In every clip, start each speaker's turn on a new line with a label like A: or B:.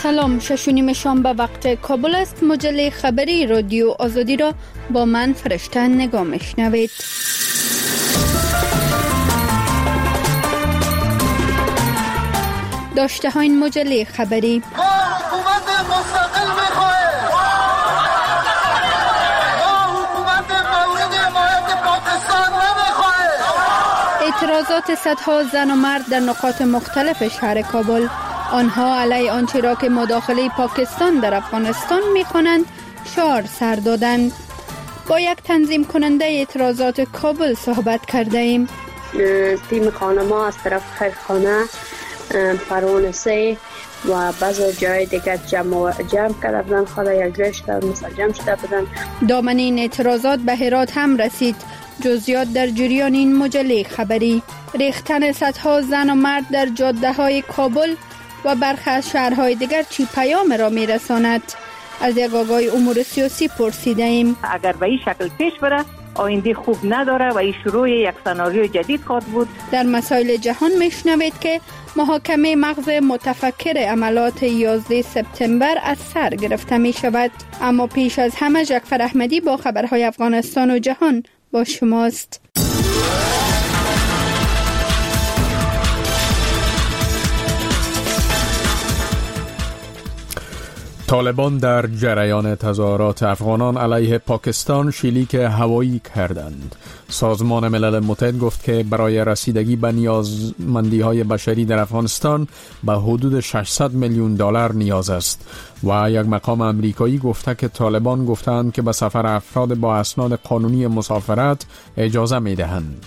A: سلام، 6:30 شام به وقت کابل است. مجله خبری رادیو آزادی را با من فرشته نگاه میشنوید. داشته ها این مجله خبری:
B: حکومت مستقل میخواهیم، حکومت مورد حمایت پاکستان نمیخواهیم.
A: اعتراضات صدها زن و مرد در نقاط مختلف شهر کابل. آنها علیه آنچه را که مداخله پاکستان در افغانستان می‌خوانند شعار سر دادند. با یک تنظیم کننده اعتراضات کابل صحبت کرده ایم.
C: تیم خانما از طرف خیرخانه، پرونسه و بعضی جای دیگر جمع کرده بودن، خدا یک جای شده جمع شده بودن.
A: دامن این اعتراضات به هرات هم رسید. جزئیات در جریان این مجله خبری. ریختن صدها زن و مرد در جاده های کابل و برخی از شهرهای دیگر چی پیام را میرساند؟ از یک آگاه امور سیاسی پرسیده ایم.
D: اگر به این شکل پیش بره آینده خوب نداره و این شروع یک سناریو جدید خواهد بود.
A: در مسائل جهان میشنوید که محاکمه مغز متفکر عملات 11 سپتامبر از سر گرفته می شود. اما پیش از همه جعفر احمدی با خبرهای افغانستان و جهان با شماست.
E: طالبان در جریان تظاهرات افغانان علیه پاکستان شلیک هوایی کردند. سازمان ملل متحد گفت که برای رسیدگی به نیازمندی‌های بشری در افغانستان به حدود 600 میلیون دلار نیاز است و یک مقام امریکایی گفته که طالبان گفتند که به سفر افراد با اسناد قانونی مسافرت اجازه می‌دهند.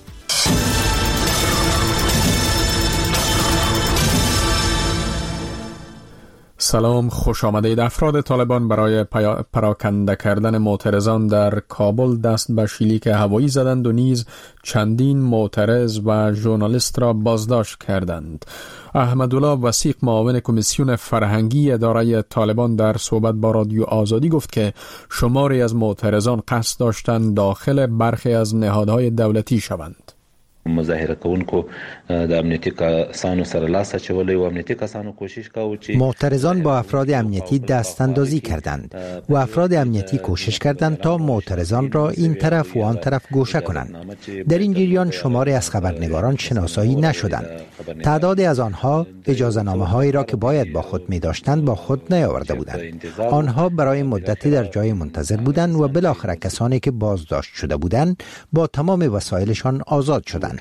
E: سلام، خوش آمدید. افراد طالبان برای پراکنده کردن معترضان در کابل دست به شلیک هوایی زدند و نیز چندین معترض و ژورنالیست را بازداشت کردند. احمدالله وثیق، معاون کمیسیون فرهنگی اداره طالبان، در صحبت با رادیو آزادی گفت که شماری از معترضان قصد داشتند داخل برخی از نهادهای دولتی شوند.
F: مظاهره کوونکو د امنیتي کسانو سره لاس اچولی و امنیتي کسانو کوشش کاوه چې
G: معترضان با افراد امنیتی دست اندازی کردند و افراد امنیتی کوشش کردند تا معترضان را این طرف و آن طرف گوشه کنند. در این جریان شماری از خبرنگاران شناسایی نشدند. تعدادی از آنها اجازه نامه هایی را که باید با خود می داشتند با خود نیاورده بودند. آنها برای مدتی در جای منتظر بودند و بالاخره کسانی که بازداشت شده بودند با تمام وسایلشان آزاد شدند.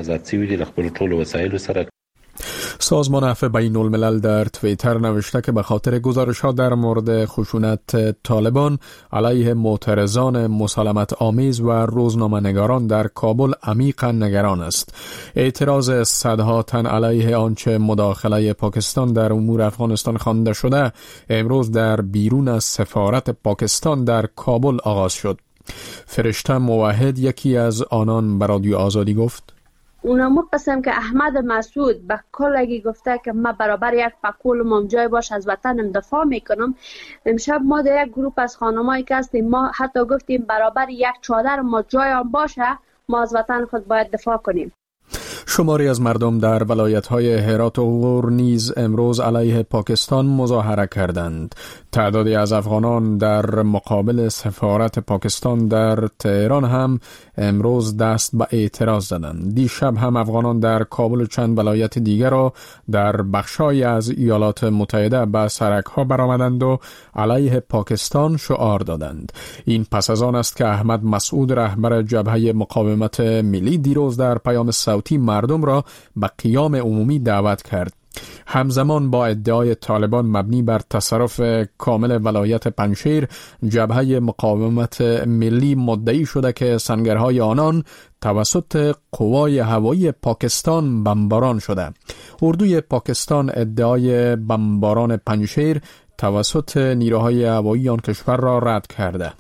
E: سازمان عفو بین الملل در توییتر نوشته که به خاطر گزارش‌ها در مورد خشونت طالبان علیه معترضان مسالمت آمیز و روزنامه‌نگاران در کابل عمیقاً نگران است. اعتراض صدها تن علیه آنچه مداخله پاکستان در امور افغانستان خوانده شده امروز در بیرون از سفارت پاکستان در کابل آغاز شد. فرشته موحد، یکی از آنان، به رادیو آزادی گفت:
C: اونم قسم که احمد مسعود به کلگی گفته که ما برابر یک پکول جای باش از وطنم دفاع میکنم. امشب ما در یک گروپ از خانمایی که هستیم ما حتی گفتیم برابر یک چادر ما جای آن باشه ما از وطن خود باید دفاع کنیم.
E: شماری از مردم در ولایت‌های هرات و غور نیز امروز علیه پاکستان مظاهره کردند. تعدادی از افغانان در مقابل سفارت پاکستان در تهران هم امروز دست به اعتراض زدند. دیشب هم افغانان در کابل و چند ولایت دیگر را در بخشای از ایالات متحده به سرک‌ها برآمدند و علیه پاکستان شعار دادند. این پس از آن است که احمد مسعود، رهبر جبهه مقاومت ملی، دیروز در پیام صوتی مردم را به قیام عمومی دعوت کرد. همزمان با ادعای طالبان مبنی بر تصرف کامل ولایت پنجشیر، جبهه مقاومت ملی مدعی شده که سنگرهای آنان توسط قوای هوایی پاکستان بمباران شده. اردوی پاکستان ادعای بمباران پنجشیر توسط نیروهای هوایی آن کشور را رد کرده.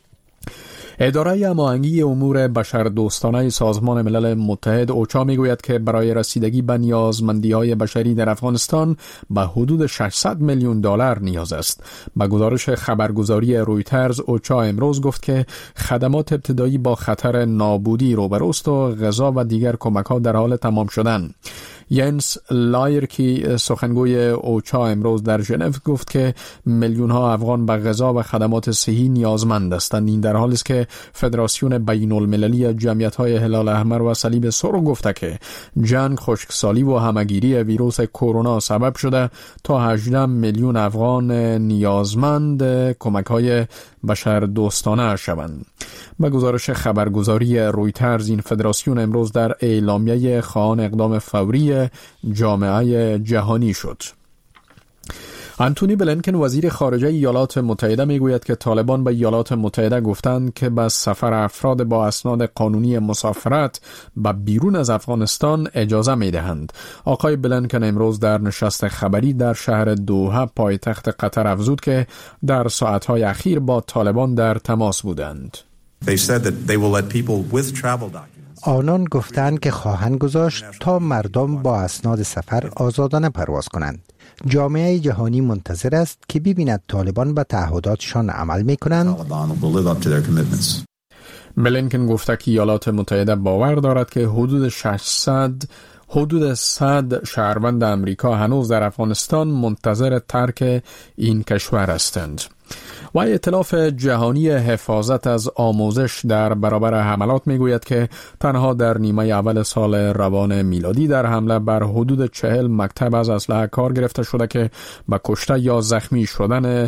E: اداره هماهنگی امور بشردوستانه سازمان ملل متحد اوچا میگوید که برای رسیدگی به نیازمندی‌های بشری در افغانستان به حدود 600 میلیون دلار نیاز است. به گزارش خبرگزاری رویترز، اوچا امروز گفت که خدمات ابتدایی با خطر نابودی روبروست و غذا و دیگر کمک‌ها در حال تمام شدن. ینس لایرکی سخنگوی اوچا امروز در ژنو گفت که میلیون ها افغان به غذا و خدمات صحی نیازمند هستند. این در حالی است که فدراسیون بین المللی جمعیت های هلال احمر و صلیب سرخ گفته که جنگ، خشکسالی و همگیری ویروس کرونا سبب شده تا 18 میلیون افغان نیازمند کمک های بشر دوستانه شوند. به گزارش خبرگزاری رویترز، این فدراسیون امروز در اعلامیه خواهان اقدام فوری جامعه جهانی شد. آنتونی بلینکن وزیر خارجه ایالات متحده میگوید که طالبان به ایالات متحده گفتند که به سفر افراد با اسناد قانونی مسافرت به بیرون از افغانستان اجازه میدهند. آقای بلینکن امروز در نشست خبری در شهر دوحه پایتخت قطر افزود که در ساعتهای اخیر با طالبان در تماس بودند.
G: آنان گفتند که خواهند گذاشت تا مردم با اسناد سفر آزادانه پرواز کنند. جامعه جهانی منتظر است که ببیند طالبان به تعهداتشان عمل می‌کنند.
E: بلینکن گفته که ایالات متحده باور دارد که حدود 100 شهروند امریکا هنوز در افغانستان منتظر ترک این کشور هستند. و ائتلاف جهانی حفاظت از آموزش در برابر حملات میگوید که تنها در نیمه اول سال روان میلادی در حمله بر حدود 40 مکتب از اسلحه کار گرفته شده که به کشته یا زخمی شدن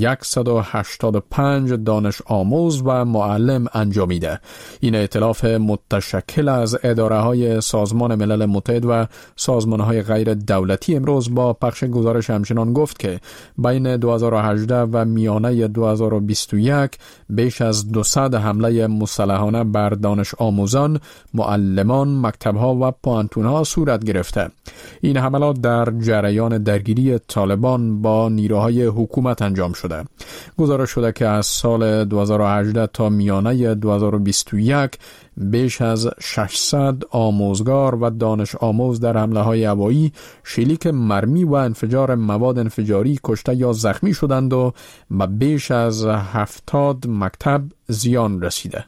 E: 185 دانش آموز و معلم انجامیده. این ائتلاف متشکل از اداره‌های سازمان ملل متحد و سازمان‌های غیر دولتی امروز با پخش گزارش همچنان گفت که بین 2018 و میانه 2021 بیش از 200 حمله مسلحانه بر دانش آموزان، معلمان، مکتب‌ها و پوانتون‌ها صورت گرفته. این حملات در جریان درگیری طالبان با نیروهای حکومت انجام شده. گزارش شده که از سال 2018 تا میانه 2021 بیش از 600 آموزگار و دانش آموز در حمله های هوایی، شلیک مرمی و انفجار مواد انفجاری کشته یا زخمی شدند و به بیش از 70 مکتب زیان رسیده.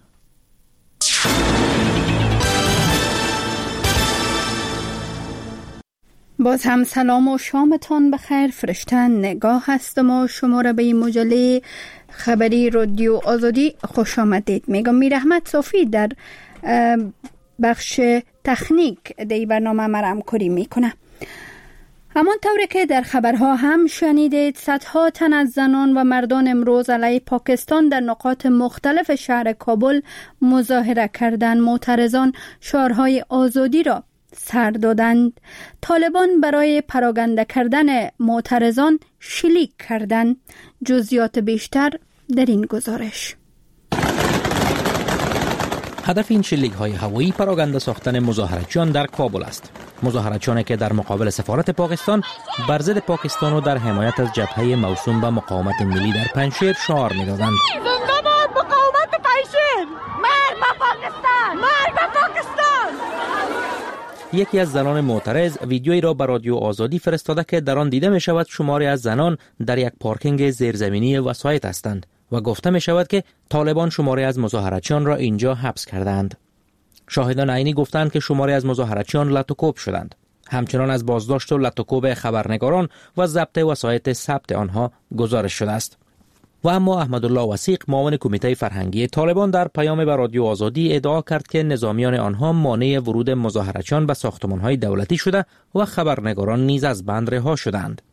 A: باز هم سلام و شامتان بخیر. فرشته نگاه هستم و شما را به این مجله خبری رادیو آزادی خوش آمدید میگم. میر احمد صافی در بخش تکنیک دی برنامه مرا همکاری میکنه. همان طوری که در خبرها هم شنیدید، صدها تن از زنان و مردان امروز علیه پاکستان در نقاط مختلف شهر کابل مظاهره کردند. معترضان شعارهای آزادی را سر دادند. طالبان برای پراگنده کردن معترضان شلیک کردند. جزئیات بیشتر در این گزارش.
H: هدف این شلیک‌های هوایی پراگنده ساختن مظاهرتچیان در کابل است. مظاهرتچیانی که در مقابل سفارت پاکستان بر ضد پاکستان و در حمایت از جبهه موسوم به مقاومت ملی در پنجشیر شعار می‌دادند.
B: زنده‌باد مقاومت پنجشیر! مرگ به پاکستان! مرگ به پاکستان!
H: یکی از زنان معترض ویدیویی را به رادیو آزادی فرستاده که در آن دیده می شود شماری از زنان در یک پارکینگ زیرزمینی وسایط هستند و گفته می شود که طالبان شماری از مظاهرتچیان را اینجا حبس کردند. شاهدان عینی گفتند که شماری از مظاهرتچیان لطوکوب شدند. همچنان از بازداشت و لطوکوب خبرنگاران و ضبط وسایط ثبت آنها گزارش شده است. و اما احمدالله وثیق، معاون کمیته فرهنگی طالبان، در پیام به رادیو آزادی ادعا کرد که نظامیان آنها مانع ورود مظاهرتچیان به ساختمان‌های دولتی شده و خبرنگاران نیز از بند رها شدند.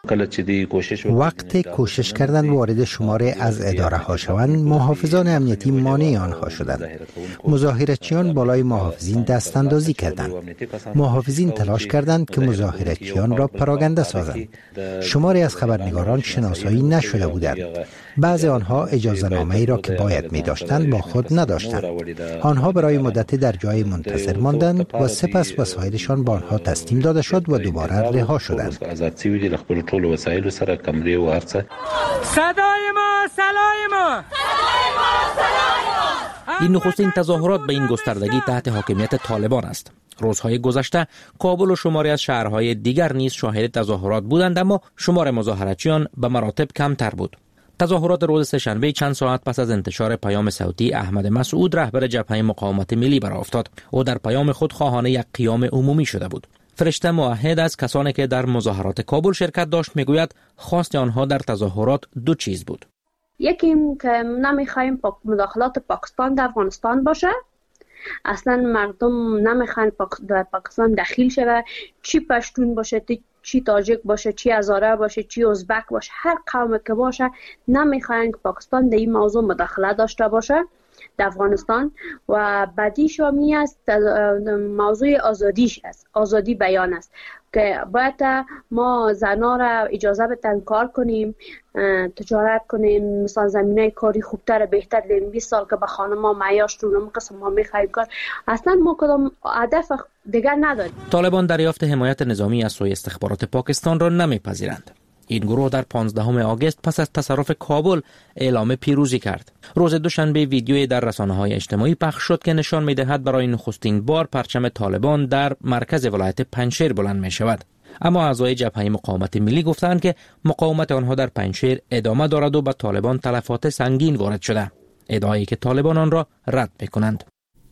G: وقت کوشش کردن وارد شماره از اداره ها شوند، محافظان امنیتی مانع آنها شدند. مظاهرتچیان بالای محافظین دست اندازی کردند. محافظین تلاش کردند که مظاهرتچیان را پراگنده سازند. شماری از خبرنگاران شناسایی نشده بودند. بعضی آنها اجازه نامه‌ای را که باید می داشتند با خود نداشتند. آنها برای مدت در جای منتظر ماندند و سپس وسایلشان به آنها تسلیم داده شد و دوباره رها شدند.
F: ټول وسایل سره کمرې و هرڅه.
B: صدای ما سلای ما.
H: این نخستین تظاهرات به این گستردگی تحت حاکمیت طالبان است. روزهای گذشته کابل و شماری از شهرهای دیگر نیز شاهد تظاهرات بودند، اما شمار مظاهرتچیان به مراتب کمتر بود. تظاهرات روز سه‌شنبه چند ساعت پس از انتشار پیام صوتی احمد مسعود، رهبر جبهه مقاومت ملی، برافتاد. او در پیام خود خواهان یک قیام عمومی شده بود. فرشته موحد از کسانی که در مظاهرات کابل شرکت داشت میگوید خواست آنها در تظاهرات دو چیز بود.
C: یکی این که نمیخوایم مداخلات پاکستان در افغانستان باشه. اصلا مردم نمیخواین در پاکستان دخیل شه، چی پشتون باشه، چی تاجیک باشه، چی هزاره باشه، چی ازبک باشه، هر قوم که باشه نمیخواین که پاکستان در این موضوع مداخله داشته باشه در افغانستان. و بعدیش می است موضوع آزادیش است، آزادی بیان است که باید ما زنا را اجازه بدن کار کنیم، تجارت کنیم، مثلا زمینه کاری خوبتر بهتر دیم. 20 سال که به خانم‌ها معیاش رو نمی‌قسم ما می‌خوایم کار، اصلا ما کدام هدف دیگر نداریم.
H: طالبان دریافت حمایت نظامی از سوی استخبارات پاکستان را نمی‌پذیرند. این گروه در 15 آگوست پس از تصرف کابل اعلام پیروزی کرد. روز دوشنبه ویدیویی در رسانه‌های اجتماعی پخش شد که نشان می‌دهد برای نخستین بار پرچم طالبان در مرکز ولایت پنجشیر بلند می‌شود. اما اعضای جبهه مقاومت ملی گفتند که مقاومت آنها در پنجشیر ادامه دارد و به طالبان تلفات سنگین وارد شده. ادعایی که طالبان آن را رد می‌کنند.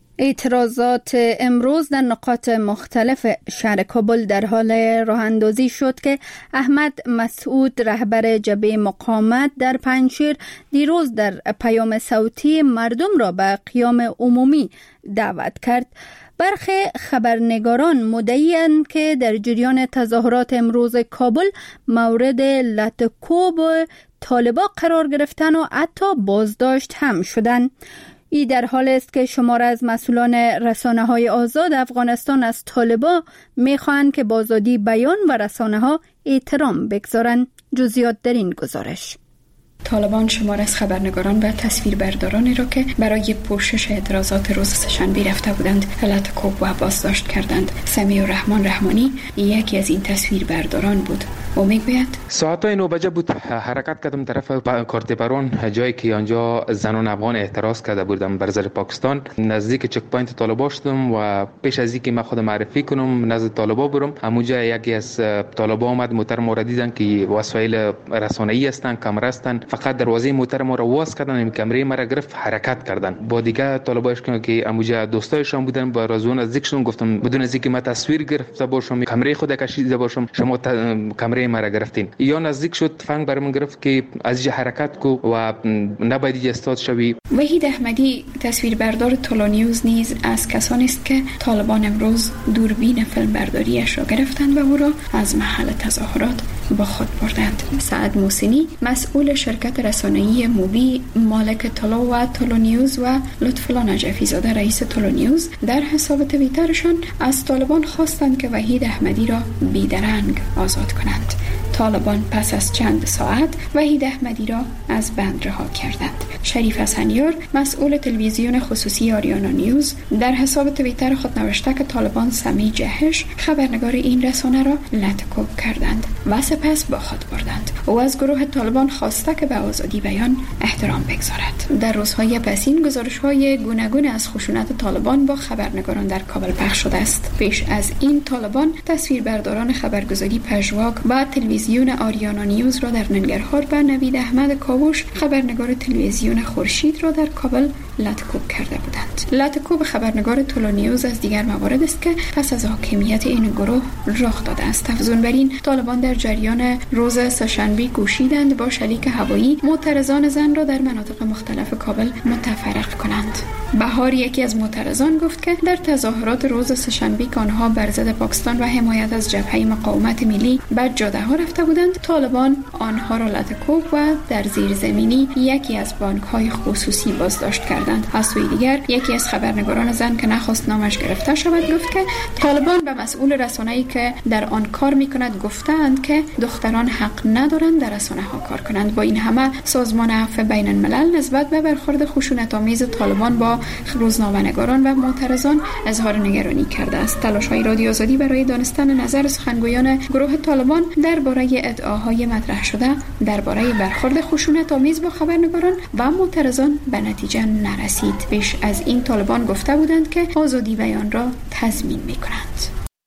A: اعتراضات امروز در نقاط مختلف شهر کابل در حال راه اندازی شد که احمد مسعود رهبر جبهه مقاومت در پنجشیر دیروز در پیام صوتی مردم را به قیام عمومی دعوت کرد. برخی خبرنگاران مدعی‌اند که در جریان تظاهرات امروز کابل مورد لطکوب طالبان قرار گرفتن و حتی بازداشت هم شدند. ای در حال است که شمار از مسئولان رسانه‌های آزاد افغانستان از طالبان می‌خواهند که به آزادی بیان و رسانه‌ها احترام بگذارند. جزئیات در این گزارش.
I: طالبان شمار از خبرنگاران و تصویربردارانی را که برای پوشش اعتراضات روز سه‌شنبه رفته بودند لطکوب و بازداشت کردند. سمیع الرحمن رحمانی یکی از این تصویربرداران بود. او میگوید
J: ساعتای 9 بجه بود حرکت کردم طرف کارتپرون، جایی که آنجا زنان افغان اعتراض کرده بودم بر ضد پاکستان. نزدیک چک پوینت طالبا شدم و پیش از اینکه من خود معرفی کنم نزد طالبا برم، همونجا یکی از طالبا آمد، موتر ما را دیدن که وسایل رسانه‌ای هستن، کامرا هستن، فقط دروازه موتر ما را واز کردن، این کمره ما را گرفت، حرکت کردن. با دیگه طالباش که همونجا دوستایشان بودن با رازون از ذکرشون گفتم بدون از اینکه من تصویر گرفته باشم، کمره خود کشیده باشم، شما کمره ما را گرفتین. یا نزدیک شد فنگ برام گرفت که از اینجا حرکت کو و نباید استاد شوی.
I: وحید احمدی تصویربردار طلو نیوز نیز از کسانی است که طالبان امروز دوربین فیلمبرداریش را گرفتند و او را از محل تظاهرات با خود بردند. سعد موسینی مسئول شرکت رسانه‌ای موبی مالک طلو و طلو نیوز و لطفالله نجفی زاده رئیس طلو نیوز در حساب توییترشان از طالبان خواستند که وحید احمدی را بیدرنگ آزاد کنند. طالبان پس از چند ساعت وحید احمدی را از بند رها کردند. شریف حسنیار مسئول تلویزیون خصوصی آریانا نیوز در حساب توییتر خود نوشته که طالبان سمیع جهش خبرنگار این رسانه را لطکوب کردند و سپس با خود بردند. او از گروه طالبان خواسته که به آزادی بیان احترام بگذارد. در روزهای پسین گزارش‌های گوناگون از خشونت طالبان با خبرنگاران در کابل پخش شده است. پیش از این طالبان تصویربرداران خبرگزاری پژواک و تلویزیون آریانا نیوز را در ننگرهار و نوید احمد کاوش خبرنگار تلویزیون خورشید را در کابل لطکوب کرده بودند. لطکوب خبرنگار طلو نیوز از دیگر موارد است که پس از حاکمیت این گروه رخ داده است. افزون بر این طالبان در جریان روز سه‌شنبه کوشیدند با شلیک هوایی معترضان زن را در مناطق مختلف کابل متفرق کنند. بهار یکی از معترضان گفت که در تظاهرات روز سه‌شنبه که آنها بر ضد پاکستان و حمایت از جبهه مقاومت ملی به جاده‌ها رفته بودند، طالبان آنها را لطکوب و در زیرزمینی یکی از بانک‌های خصوصی بازداشت کردند. از سوی دیگر یکی از خبرنگاران زن که نخواست نامش گرفته شود گفت که طالبان به مسئول رسانه‌ای که در آن کار می‌کند گفتند که دختران حق ندارند در رسانه‌ها کار کنند. با این همه سازمان عفو بین الملل نسبت به برخورد خشونت‌آمیز طالبان با روزنامه‌نگاران و معترضان اظهار نگرانی کرده است. تلاش‌های رادیو آزادی برای دانستن نظر سخنگویان گروه طالبان درباره ادعاهای مطرح شده درباره برخورد خشونت‌آمیز با خبرنگاران و معترضان به نتیجه نرسید. پیش از این طالبان گفته بودند که آزادی بیان را تضمین می‌کنند.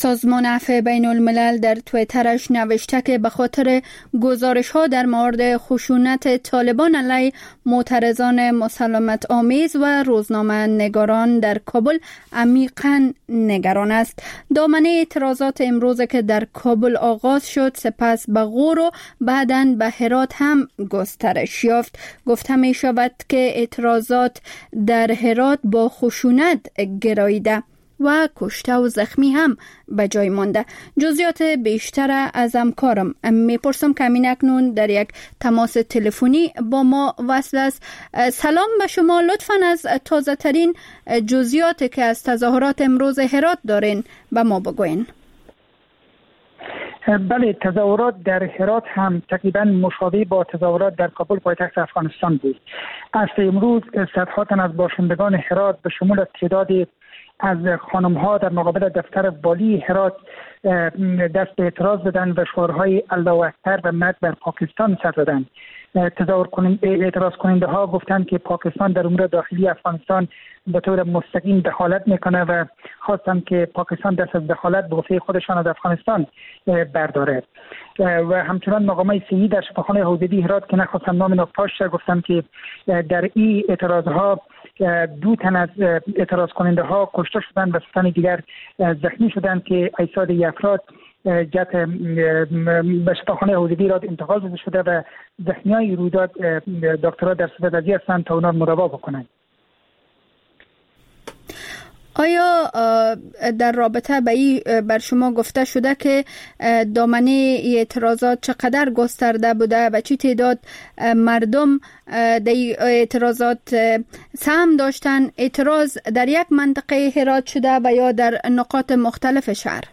A: سازمان عفو بین الملل در تویترش نوشته که به خاطر گزارش ها در مورد خشونت طالبان علیه معترضان مسالمت آمیز و روزنامه نگاران در کابل عمیقاً نگران است. دامنه اعتراضات امروز که در کابل آغاز شد سپس به غور و بعداً به هرات هم گسترش یافت. گفته می شود که اعتراضات در هرات با خشونت گراییده و کشته و زخمی هم به جای مانده. جزئیات بیشتر از همکارم میپرسم که همین اکنون در یک تماس تلفنی با ما وصل است. سلام به شما، لطفاً از تازه ترین جزئیاتی که از تظاهرات امروز هرات دارین به ما بگوین.
K: بله، تظاهرات در هرات هم تقریبا مشابه با تظاهرات در کابل پایتخت افغانستان بود. از امروز صدها تن از باشندگان هرات به شمول تعدادی از خانم‌ها در مقابل دفتر والی هرات دست به اعتراض دادن و شعارهای الله اکبر و مرگ بر پاکستان سر دادند. اعتراض کننده ها گفتند که پاکستان در امور داخلی افغانستان به طور مستقیم دخالت میکنه و خواستند که پاکستان دست از دخالت به گفته خودشان از افغانستان برداره. و همچنان مقامات سیمی در شفاخانه حوزوی هرات که نخواستم نام ناپاش گفتند که در این اعتراض ها 2 تن از اعتراض کننده ها کشته شدند و 3 تن دیگر زخمی شدند که اجساد افراد جهت به شفاخانه حوزوی هرات انتقال داده شده و زخمیای رویداد دکترها در صدد هستند تا اونا مراوا بکنند.
A: آیا در رابطه به این بر شما گفته شده که دامنه اعتراضات چقدر گسترده بوده و چی تعداد مردم در اعتراضات سهم داشتن؟ اعتراض در یک منطقه هرات شده و یا در نقاط مختلف شهر؟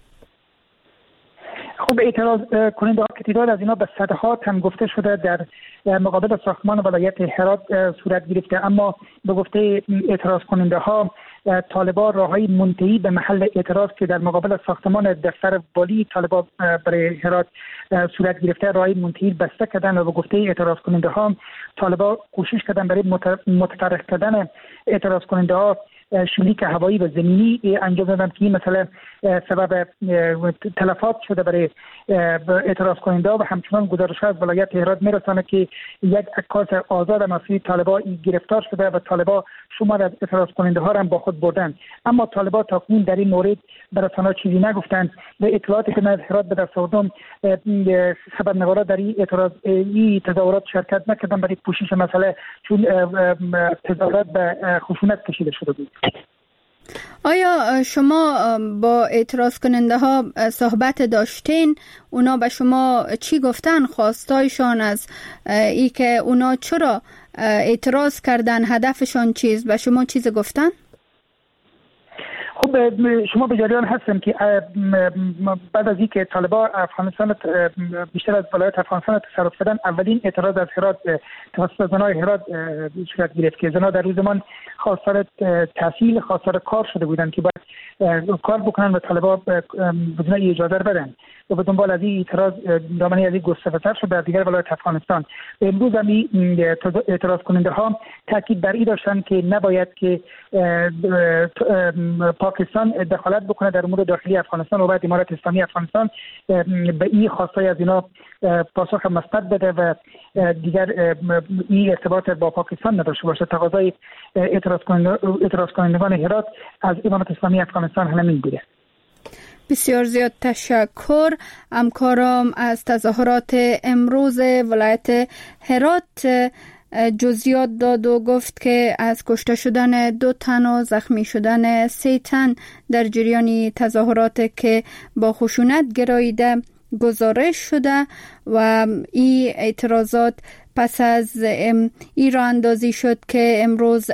K: خب اعتراض کننده ها که تعداد از اینا به صدها تن گفته شده در مقابل ساختمان ولایت هرات صورت گرفته، اما به گفته اعتراض کننده ها طالبان راههای منتهی به محل اعتراض که در مقابل ساختمان دفتر والی طالبان برای هرات صورت گرفته راههای منتهی بسته کردن و به گفته اعتراض کننده ها طالبان کوشش کردن برای متفرق کردن اعتراض کننده ها شلیک هوایی و زمینی انجام دادن که این مسئله سبب تلفات شده برای اعتراض کننده و همچنان گزارش از ولایت هرات میرسانه که یک عکاس آزاد مسئول طالبان گرفتار شده و طالبان شمار از اعتراض کننده ها را با خود بردن. اما طالبان تاکنون در این مورد به رسانه‌ها چیزی نگفتند و اطلاعاتی که من از هرات به دست آوردم خبرنگارا در این تظاهرات شرکت نکردن برای پوشش مسئله، چون تظاهرات به خشونت کشیده شده بود.
A: آیا شما با اعتراض کننده ها صحبت داشتین؟ اونا به شما چی گفتن؟ خواستایشان از ای که اونا چرا اعتراض کردن، هدفشان چیز، به شما چیز گفتن؟
K: خب شما به جریان هستم که بعد از اینکه طالبان افغانستان بیشتر از ولایت افغانستان تصرف کردن، اولین اعتراض از هرات توسط زنای هرات صورت گرفت که زنها در روزمان خواستار تحصیل، خواستار کار شده بودند که باید کار بکنن و طالبان بدون اجازه بدن و به دنبال از این اعتراض دامنه از این گسترده شد در دیگر ولایت افغانستان. امروز هم اعتراض کننده ها تاکید بر این داشتن که نباید که پاکستان دخالت بکنه در امور داخلی افغانستان و بعد امارت اسلامی افغانستان به این خواستای از اینا پاسخ مثبت بده و دیگر این ارتباط با پاکستان نداشته باشه. تقاضای اعتراض کنندگان هرات از امارت اسلامی افغانستان همین بوده.
A: بسیار زیاد تشکر. همکارم از تظاهرات امروز ولایت هرات جزئیات داد و گفت که از کشته شدن 2 تن و زخمی شدن 3 تن در جریان تظاهرات که با خشونت گراییده گزارش شده و این اعتراضات پس از این راه اندازی شد که امروز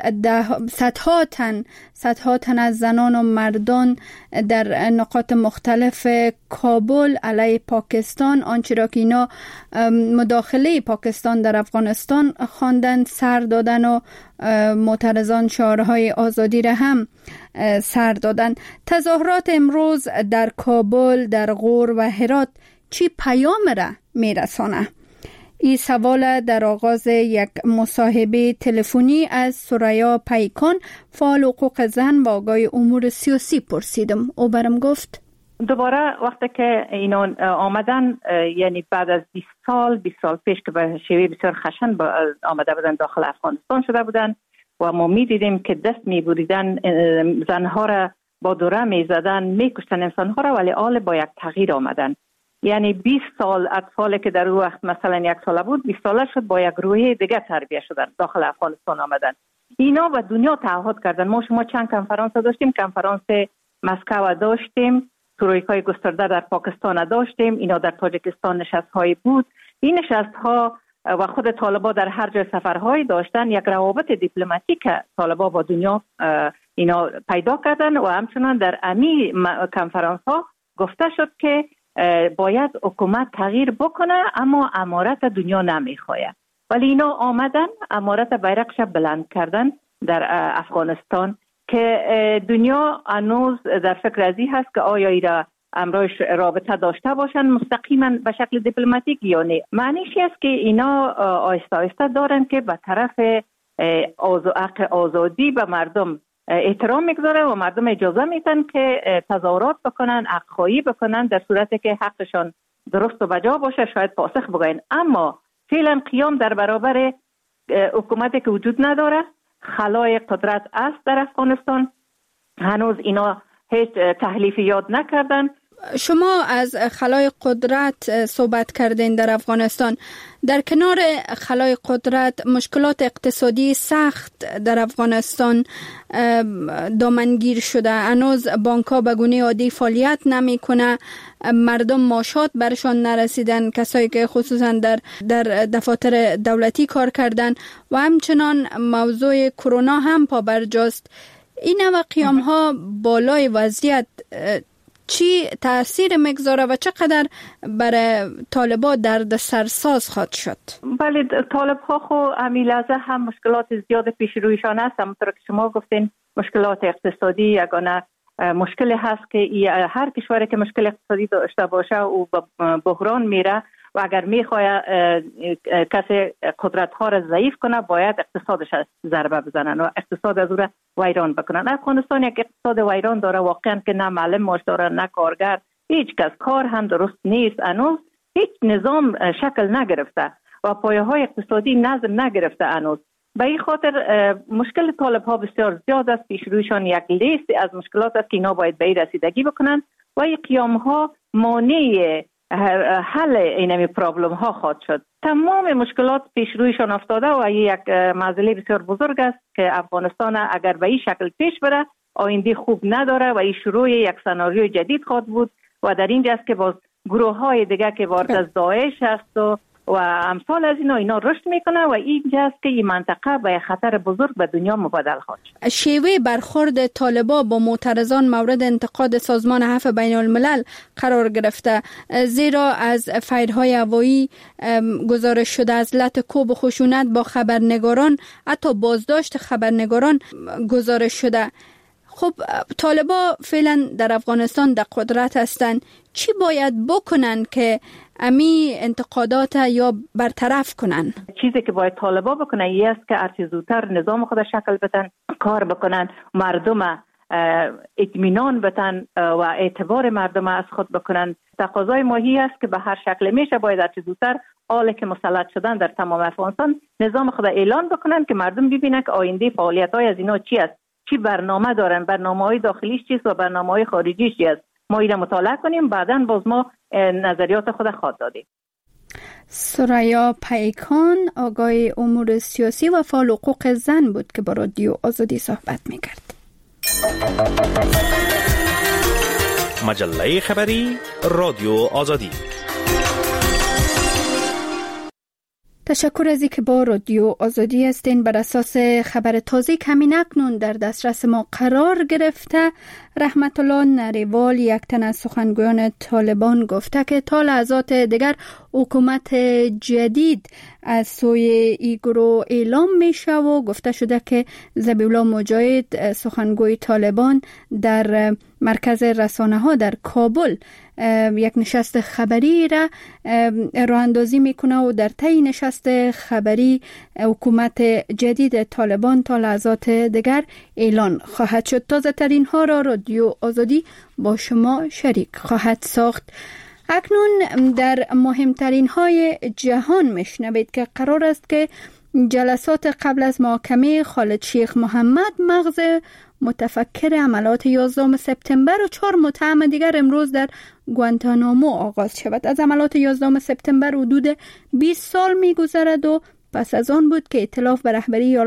A: صدها تن از زنان و مردان در نقاط مختلف کابل علیه پاکستان، آنچه را که اینا مداخله پاکستان در افغانستان خواندن، سر دادن و معترضان شعارهای آزادی را هم سر دادن. تظاهرات امروز در کابل، در غور و هرات چی پیام را میرسانه؟ این سوال در آغاز یک مصاحبه تلفنی از سریا پیکان، فعال حقوق زن و آگاه امور سیاسی پرسیدم. او برم گفت
D: دوباره وقتی که اینا آمدن، یعنی بعد از 20 سال پیش که به شیوه بسیار خشن آمده بودن داخل افغانستان شده بودن و ما می دیدیم که دست می بریدن، زنها را با دوره می زدن، می کشتن انسانها را، ولی آل با یک تغییر آمدن. یعنی 20 سال اطفالی که در اون وقت مثلا 1 ساله بود 20 ساله شد، با یک روحیه دیگه تربیت شدن، داخل افغانستان آمدن. اینا به دنیا تعهد کردن. شما چند کنفرانس داشتیم، کنفرانس مسکو داشتیم، ترویکای گسترده در پاکستان داشتیم، اینا در تاجیکستان نشست‌های بود. این نشست‌ها و خود طالبا در هر جای سفرهای داشتن، یک روابط دیپلماتیک طالبا با دنیا اینا پیدا کردن و همچنان در امی کنفرانس‌ها گفته شد که باید حکومت تغییر بکنه، اما امارت دنیا نمیخواد. ولی اینا آمدن امارت بیرقش بلند کردن در افغانستان که دنیا هنوز در فکر ازی هست که آیا ایرا امروز رابطه داشته باشن مستقیما به شکل دیپلماتیک یا نه. معنیش است که اینا آهسته آهسته دارن که به طرف آزادی به مردم احترام میگذاره و مردم اجازه میدن که تظاهرات بکنن، حق خواهی بکنن، در صورتی که حقشان درست و بجا باشه شاید پاسخ بگوین. اما فعلا قیام در برابر حکومتی که وجود نداره، خلای قدرت است در افغانستان. هنوز اینا هیچ تحلیفی یاد نکردن.
A: شما از خلای قدرت صحبت کردین در افغانستان. در کنار خلای قدرت مشکلات اقتصادی سخت در افغانستان دامنگیر شده. هنوز بانک‌ها به گونه عادی فعالیت نمی‌کنه، مردم معاشات برشان نرسیدن، کسایی که خصوصا در دفاتر دولتی کار کردن و همچنان موضوع کرونا هم پابرجاست. این نوع قیام‌ها بالای وضعیت چی تأثیر میگذاره و چقدر برای طالبا درد سرساز خواهد شد؟
D: بله، طالب‌ها خو امیلازه هم مشکلات زیاد پیش رویشان است. همونطور که شما گفتین مشکلات اقتصادی یگانه مشکل هست که هر کشوری که مشکل اقتصادی داشته باشه او به بحران میره و اگر میخواد کسی قدرت ها را ضعیف کنه باید اقتصادش ضربه بزنن و اقتصاد از او را ویران بکنن. افغانستان یک اقتصاد ویران داره واقعا که نه معلم معاش داره، نه کارگر، هیچ کس، کار هم درست نیست، هنوز هیچ نظام شکل نگرفته و پایه های اقتصادی نظم نگرفته هنوز. به این خاطر مشکل طالب ها بسیار زیاد است. پیش رویشان یک لیست از مشکلات است که اینا باید به این رسیدگی بکنن و این قیام ها مانع حل اینمی پرابلم ها خواهد شد. تمام مشکلات پیش رویشان افتاده و یک معضله بسیار بزرگ است که افغانستان اگر به این شکل پیش بره آینده خوب نداره و این شروع یک سناریوی جدید خواهد بود و در اینجاست که باز گروه های دیگه که وارد از داعش است و امثال از اینا رشد میکنه و اینجاست که این منطقه به خطر بزرگ به دنیا مبادل خواهد شد.
A: شیوه برخورد طالبا با معترضان مورد انتقاد سازمان عفو بین الملل قرار گرفته، زیرا از فایرهای هوایی گزارش شده از لطکوب و خشونت با خبرنگاران، حتی بازداشت خبرنگاران گزارش شده. خب طالبا فعلا در افغانستان در قدرت هستند، چی باید بکنن که امی انتقادات یا برطرف کنن؟
D: چیزی که باید طالبا بکنن این است که هرچی زودتر نظام خود شکل بدن، کار بکنن، مردم اطمینان بدن و اعتبار مردم از خود بکنن. تقاضای ماهی است که به هر شکل میشه باید هرچی زودتر حالی که مسلط شدن در تمام افغانستان نظام خود اعلان بکنن که مردم ببینن که آینده فعالیت‌های از اینا چی است، چی برنامه دارن، برنامه‌های داخلیش چیست و برنامه‌های خارجیش چی است. ما اینو مطالعه کنیم، بعداً باز ما نظریات خود خواهد دادیم.
A: سریا پیکان، آگاه امور سیاسی و فعال حقوق زن بود که با رادیو آزادی صحبت می‌کرد.
L: مجله خبری رادیو آزادی.
A: تشکر از اینکه با رادیو آزادی هستین. بر اساس خبر تازه کمی اکنون در دسترس ما قرار گرفته، رحمت الله نریوال، یک تن از سخنگویان طالبان، گفته که تا لحظات دیگر حکومت جدید از سوی ای گروه اعلام میشه و گفته شده که ذبیح الله مجاهد سخنگوی طالبان در مرکز رسانه ها در کابل یک نشست خبری را راه اندازی میکنه و در طی نشست خبری حکومت جدید طالبان تا لحظات دیگر اعلان خواهد شد. تازه ترین ها را رادیو آزادی با شما شریک خواهد ساخت. اکنون در مهمترین های جهان میشنوید که قرار است که جلسات قبل از محاکمه خالد شیخ محمد مغز متفکر عملیات 11 سپتامبر و 4 متهم دیگر امروز در گوانتانامو آغاز شود. از عملیات 11 سپتامبر حدود 20 سال میگذرد و پس از آن بود که ائتلاف به رهبری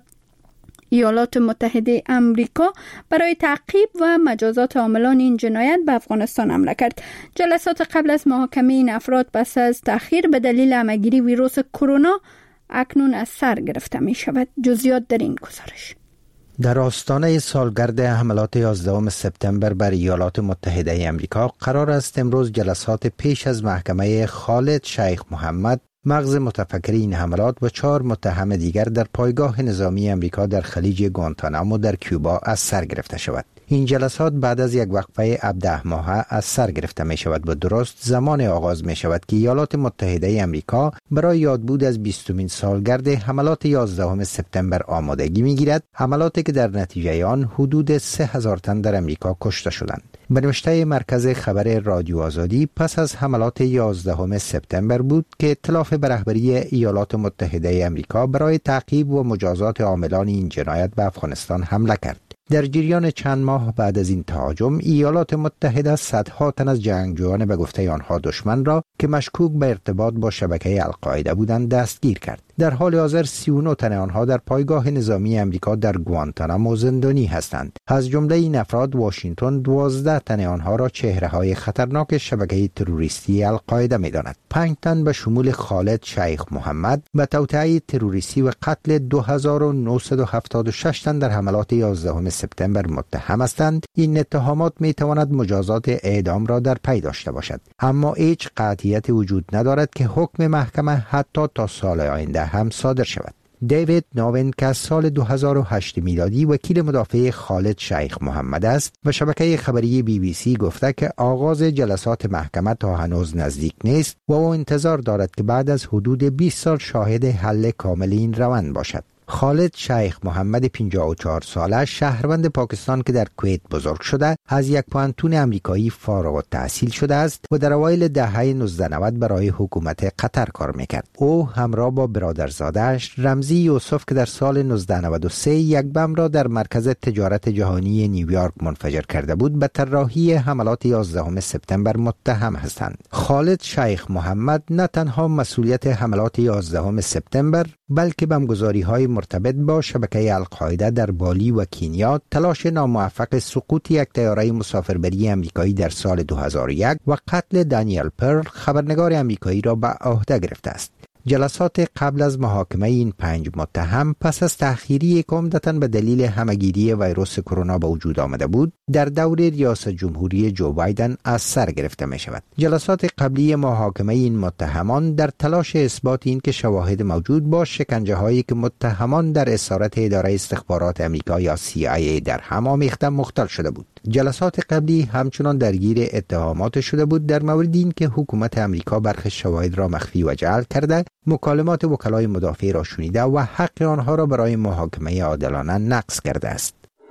A: ایالات متحده امریکا برای تعقیب و مجازات عاملان این جنایت به افغانستان حمله کرد. جلسات قبل از محاکمه این افراد پس از تأخیر به دلیل همه‌گیری ویروس کرونا اکنون از سر گرفته می شود. جزئیات در این گزارش.
G: در آستانه سالگرد حملات 11 سپتامبر بر ایالات متحده امریکا قرار است امروز جلسات پیش از محکمه خالد شیخ محمد مغز متفکر این حملات و 4 متهم دیگر در پایگاه نظامی امریکا در خلیج گوانتانامو در کوبا از سر گرفته شود. این جلسات بعد از یک وقفه 17 ماهه از سر گرفته می شود و درست زمان آغاز می شود که ایالات متحده امریکا برای یادبود از 20مین سالگرد حملات 11 سپتامبر آمادگی می گیرد، حملاتی که در نتیجه آن حدود 3000 تن در امریکا کشته شدند. به نوشته مرکز خبر رادیو آزادی، پس از حملات 11 سپتامبر بود که ائتلاف به رهبری ایالات متحده امریکا برای تعقیب و مجازات عاملان این جنایت به افغانستان حمله کرد. در جریان چند ماه بعد از این تهاجم، ایالات متحده صدها تن از جنگجویان به گفته آنها دشمن را که مشکوک به ارتباط با شبکه القاعده بودند دستگیر کرد. در حال حاضر 39 تن آنها در پایگاه نظامی امریکا در گوانتانامو زندانی هستند. از جمله این افراد واشنگتن 12 تن آنها را چهره‌های خطرناک شبکه تروریستی القاعده می‌داند. 5 تن به شمول خالد شیخ محمد به توطئه تروریستی و قتل 2976 تن در حملات 11 سپتامبر متهم هستند. این اتهامات می‌تواند مجازات اعدام را در پی داشته باشد، اما هیچ قطعیت وجود ندارد که حکم محکمه حتی تا سال آینده هم صادر شود. دیوید ناون که از سال 2008 میلادی وکیل مدافع خالد شیخ محمد است و شبکه خبری BBC گفته که آغاز جلسات محکمه تا هنوز نزدیک نیست و او انتظار دارد که بعد از حدود 20 سال شاهد حل کامل این روند باشد. خالد شیخ محمد 54 ساله شهروند پاکستان که در کویت بزرگ شده از یک پوانتون امریکایی فارغ التحصیل شده است و در اوایل دهه 1990 برای حکومت قطر کار میکرد. او همراه با برادرزاده‌اش رمزی یوسف که در سال 1993 یک بم را در مرکز تجارت جهانی نیویورک منفجر کرده بود به طراحی حملات 11 سپتامبر متهم هستند. خالد شیخ محمد نه تنها مسئولیت حملات 11 سپتامبر بلکه بمبگذاری‌های مرتبط با شبکه القاعده در بالی و کینیا، تلاش ناموفق سقوط یک طیاره مسافربری امریکایی در سال 2001 و قتل دانیل پرل خبرنگار امریکایی را به عهده گرفته است. جلسات قبل از محاکمه این 5 متهم پس از تأخیری که عمدتاً به دلیل همه‌گیری ویروس کرونا به وجود آمده بود در دور ریاست جمهوری جو بایدن از سر گرفته می شود. جلسات قبلی محاکمه این متهمان در تلاش اثبات این که شواهد موجود با شکنجه هایی که متهمان در اسارت اداره استخبارات امریکا یا CIA در هم آمیخته مختل شده بود. جلسات قبلی همچنان درگیر اتهامات شده بود در مورد این که حکومت امریکا برخی شواهد را مخفی و جعل کرده، مکالمات وکلای مدافع را شنیده و حق آنها را برای محاکمه عادلانه نقض کرده است.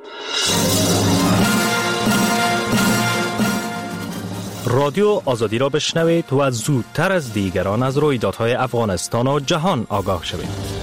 L: رادیو آزادی را بشنوید و زودتر از دیگران از رویدادهای افغانستان و جهان آگاه شوید.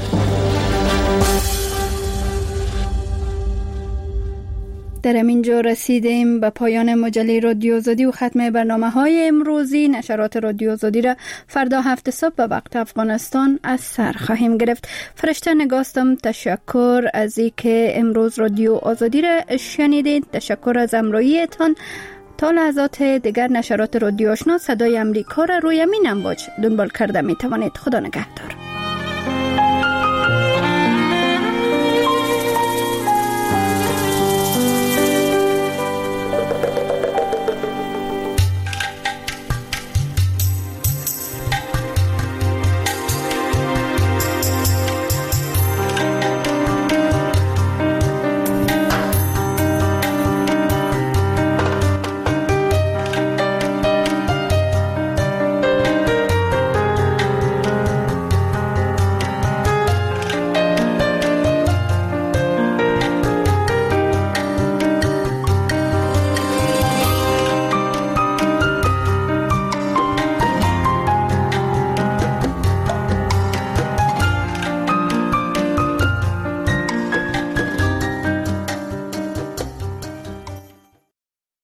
A: در همینجا رسیدیم به پایان مجله رادیو آزادی و ختم برنامه‌های امروزی. نشرات رادیو آزادی را فردا 7 صبح به وقت افغانستان از سر خواهیم گرفت. فرشته نگاستم، تشکر از اینکه امروز رادیو آزادی را شنیدید. تشکر از همراهیتان. تا لحظات دیگر نشرات رادیو آشنا صدای امریکا را روی مین امواج دنبال کرده می توانید. خدا نگهدار.